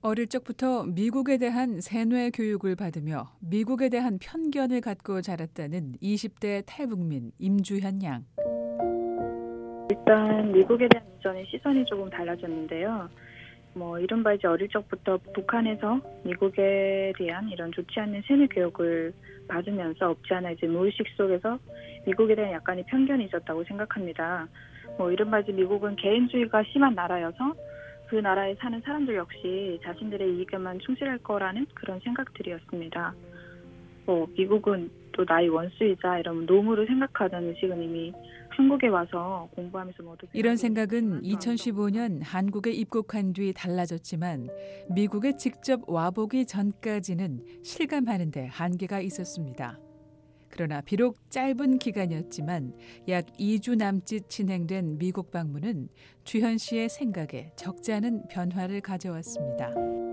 어릴 적부터 미국에 대한 세뇌 교육을 받으며 미국에 대한 편견을 갖고 자랐다는 20대 탈북민 임주현 양. 일단 미국에 대한 이전의 시선이 조금 달라졌는데요. 이른바 이제 어릴 적부터 북한에서 미국에 대한 이런 좋지 않은 세뇌 교육을 받으면서 없지 않아 이제 무의식 속에서 미국에 대한 약간의 편견이 있었다고 생각합니다. 이른바 이제 미국은 개인주의가 심한 나라여서 그 나라에 사는 사람들 역시 자신들의 이익에만 충실할 거라는 그런 생각들이었습니다. 미국은 또 나의 원수이자 이런 노무를 생각하던 의식은 이미 한국에 와서 공부하면서 모두 이런 생각은 2015년 한국에 입국한 뒤 달라졌지만 미국에 직접 와보기 전까지는 실감하는 데 한계가 있었습니다. 그러나 비록 짧은 기간이었지만 약 2주 남짓 진행된 미국 방문은 주현 씨의 생각에 적지 않은 변화를 가져왔습니다.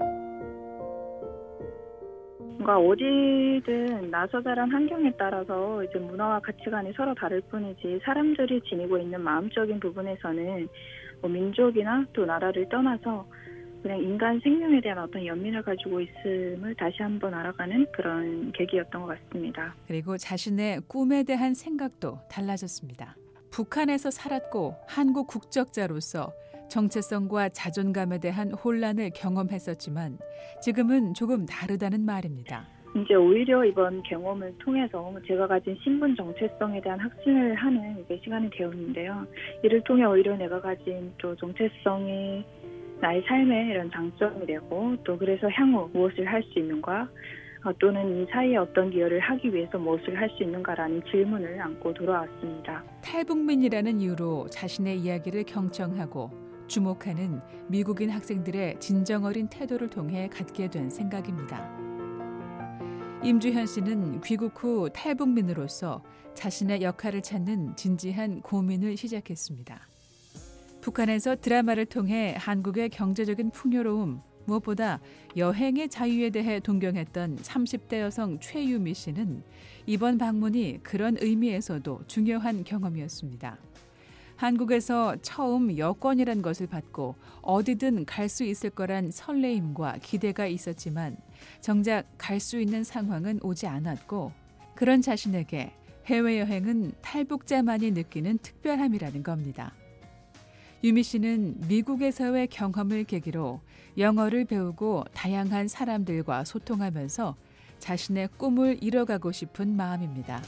뭔가 어디든 나서 자란 환경에 따라서 이제 문화와 가치관이 서로 다를 뿐이지 사람들이 지니고 있는 마음적인 부분에서는 민족이나 또 나라를 떠나서 그냥 인간 생명에 대한 어떤 연민을 가지고 있음을 다시 한번 알아가는 그런 계기였던 것 같습니다. 그리고 자신의 꿈에 대한 생각도 달라졌습니다. 북한에서 살았고 한국 국적자로서 정체성과 자존감에 대한 혼란을 경험했었지만 지금은 조금 다르다는 말입니다. 이제 오히려 이번 경험을 통해서 제가 가진 신분 정체성에 대한 확신을 하는 시간이 되었는데요. 이를 통해 오히려 내가 가진 또 정체성이 나의 삶에 이런 장점이 되고 또 그래서 향후 무엇을 할 수 있는가 또는 이 사이에 어떤 기여를 하기 위해서 무엇을 할 수 있는가라는 질문을 안고 돌아왔습니다. 탈북민이라는 이유로 자신의 이야기를 경청하고 주목하는 미국인 학생들의 진정 어린 태도를 통해 갖게 된 생각입니다. 임주현 씨는 귀국 후 탈북민으로서 자신의 역할을 찾는 진지한 고민을 시작했습니다. 북한에서 드라마를 통해 한국의 경제적인 풍요로움, 무엇보다 여행의 자유에 대해 동경했던 30대 여성 최유미 씨는 이번 방문이 그런 의미에서도 중요한 경험이었습니다. 한국에서 처음 여권이란 것을 받고 어디든 갈 수 있을 거란 설레임과 기대가 있었지만 정작 갈 수 있는 상황은 오지 않았고 그런 자신에게 해외여행은 탈북자만이 느끼는 특별함이라는 겁니다. 유미 씨는 미국에서의 경험을 계기로 영어를 배우고 다양한 사람들과 소통하면서 자신의 꿈을 이뤄가고 싶은 마음입니다.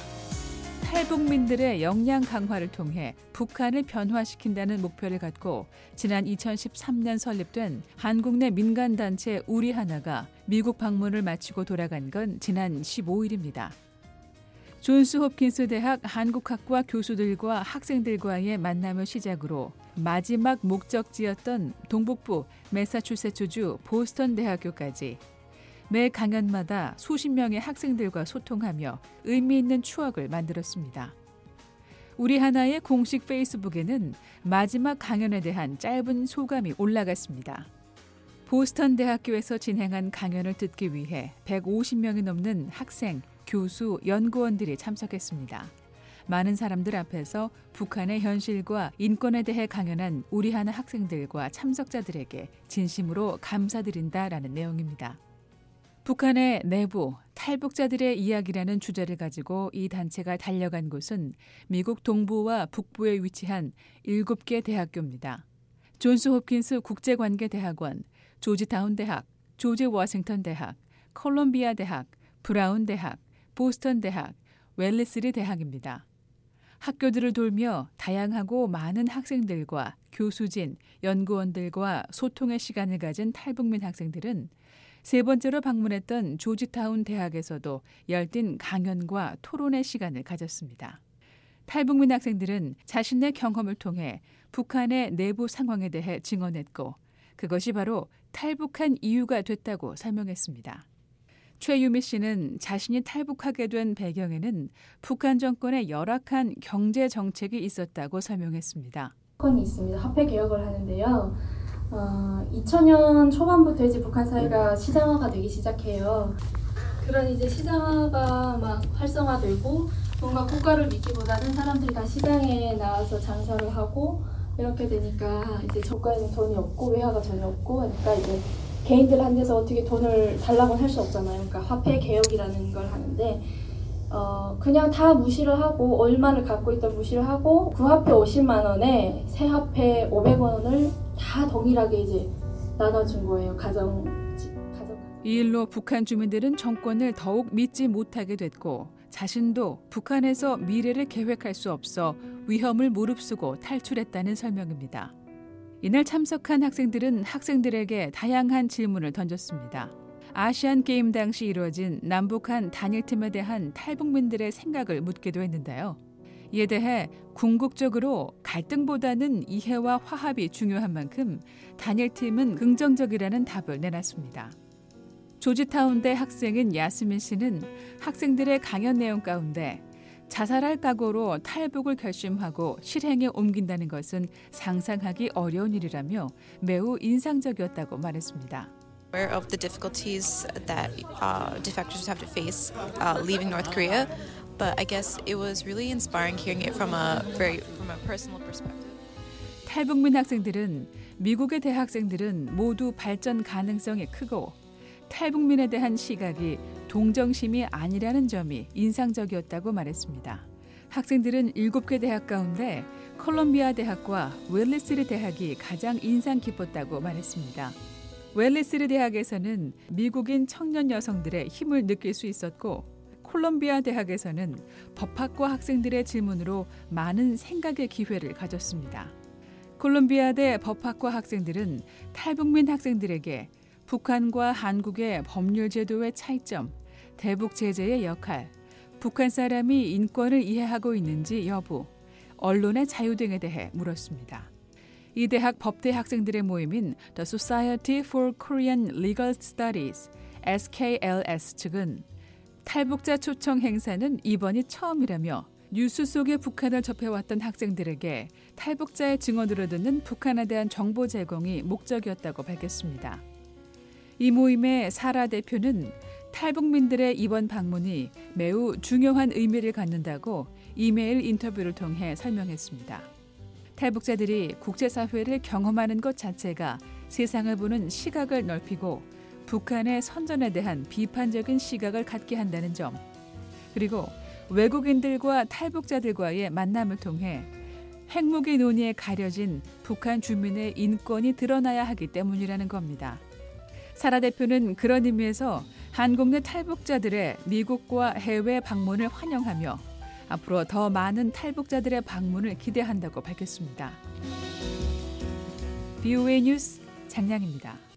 탈북민들의 역량 강화를 통해 북한을 변화시킨다는 목표를 갖고 지난 2013년 설립된 한국 내 민간단체 우리하나가 미국 방문을 마치고 돌아간 건 지난 15일입니다. 존스 홉킨스 대학 한국학과 교수들과 학생들과의 만남을 시작으로 마지막 목적지였던 동북부 매사추세츠주 보스턴 대학교까지 매 강연마다 수십 명의 학생들과 소통하며 의미 있는 추억을 만들었습니다. 우리 하나의 공식 페이스북에는 마지막 강연에 대한 짧은 소감이 올라갔습니다. 보스턴 대학교에서 진행한 강연을 듣기 위해 150명이 넘는 학생, 교수, 연구원들이 참석했습니다. 많은 사람들 앞에서 북한의 현실과 인권에 대해 강연한 우리 하나 학생들과 참석자들에게 진심으로 감사드린다라는 내용입니다. 북한의 내부, 탈북자들의 이야기라는 주제를 가지고 이 단체가 달려간 곳은 미국 동부와 북부에 위치한 7개 대학교입니다. 존스 홉킨스 국제관계대학원, 조지타운 대학, 조지 워싱턴 대학, 콜롬비아 대학, 브라운 대학, 보스턴 대학, 웰리스리 대학입니다. 학교들을 돌며 다양하고 많은 학생들과 교수진, 연구원들과 소통의 시간을 가진 탈북민 학생들은 세 번째로 방문했던 조지타운 대학에서도 열띤 강연과 토론의 시간을 가졌습니다. 탈북민 학생들은 자신의 경험을 통해 북한의 내부 상황에 대해 증언했고 그것이 바로 탈북한 이유가 됐다고 설명했습니다. 최유미 씨는 자신이 탈북하게 된 배경에는 북한 정권의 열악한 경제 정책이 있었다고 설명했습니다. 사건이 있습니다. 화폐 개혁을 하는데요. 2000년 초반부터 이제 북한 사회가 시장화가 되기 시작해요. 그런 이제 시장화가 막 활성화되고 뭔가 국가를 믿기보다는 사람들이 다 시장에 나와서 장사를 하고 이렇게 되니까 이제 국가에는 돈이 없고 외화가 전혀 없고 그러니까 이제 개인들한테서 어떻게 돈을 달라고 할 수 없잖아요. 그러니까 화폐 개혁이라는 걸 하는데 그냥 다 무시를 하고 얼마를 갖고 있던 무시를 하고 구화폐 50만 원에 새화폐 500원을 다 동일하게 이제 나눠준 거예요. 가정. 이 일로 북한 주민들은 정권을 더욱 믿지 못하게 됐고 자신도 북한에서 미래를 계획할 수 없어 위험을 무릅쓰고 탈출했다는 설명입니다. 이날 참석한 학생들은 학생들에게 다양한 질문을 던졌습니다. 아시안 게임 당시 이루어진 남북한 단일팀에 대한 탈북민들의 생각을 묻기도 했는데요. 이에 대해 궁극적으로 갈등보다는 이해와 화합이 중요한 만큼 단일팀은 긍정적이라는 답을 내놨습니다. 조지타운대 학생인 야스민 씨는 학생들의 강연 내용 가운데 자살할 각오로 탈북을 결심하고 실행에 옮긴다는 것은 상상하기 어려운 일이라며 매우 인상적이었다고 말했습니다. Aware of the difficulties that defectors have to face leaving North Korea, but I guess it was really inspiring hearing it from a personal perspective. 탈북민 학생들은 미국의 대학생들은 모두 발전 가능성이 크고 탈북민에 대한 시각이 동정심이 아니라는 점이 인상적이었다고 말했습니다. 학생들은 7개 대학 가운데 콜롬비아 대학과 웰리스리 대학이 가장 인상 깊었다고 말했습니다. 웰리스리 대학에서는 미국인 청년 여성들의 힘을 느낄 수 있었고 콜롬비아 대학에서는 법학과 학생들의 질문으로 많은 생각의 기회를 가졌습니다. 콜롬비아대 법학과 학생들은 탈북민 학생들에게 북한과 한국의 법률 제도의 차이점, 대북 제재의 역할, 북한 사람이 인권을 이해하고 있는지 여부, 언론의 자유 등에 대해 물었습니다. 이 대학 법대 학생들의 모임인 The Society for Korean Legal Studies, SKLS 측은 탈북자 초청 행사는 이번이 처음이라며 뉴스 속의 북한을 접해왔던 학생들에게 탈북자의 증언으로 듣는 북한에 대한 정보 제공이 목적이었다고 밝혔습니다. 이 모임의 사라 대표는 탈북민들의 이번 방문이 매우 중요한 의미를 갖는다고 이메일 인터뷰를 통해 설명했습니다. 탈북자들이 국제사회를 경험하는 것 자체가 세상을 보는 시각을 넓히고 북한의 선전에 대한 비판적인 시각을 갖게 한다는 점, 그리고 외국인들과 탈북자들과의 만남을 통해 핵무기 논의에 가려진 북한 주민의 인권이 드러나야 하기 때문이라는 겁니다. 사라 대표는 그런 의미에서 한국 내 탈북자들의 미국과 해외 방문을 환영하며 앞으로 더 많은 탈북자들의 방문을 기대한다고 밝혔습니다. BOA 뉴스 장량입니다.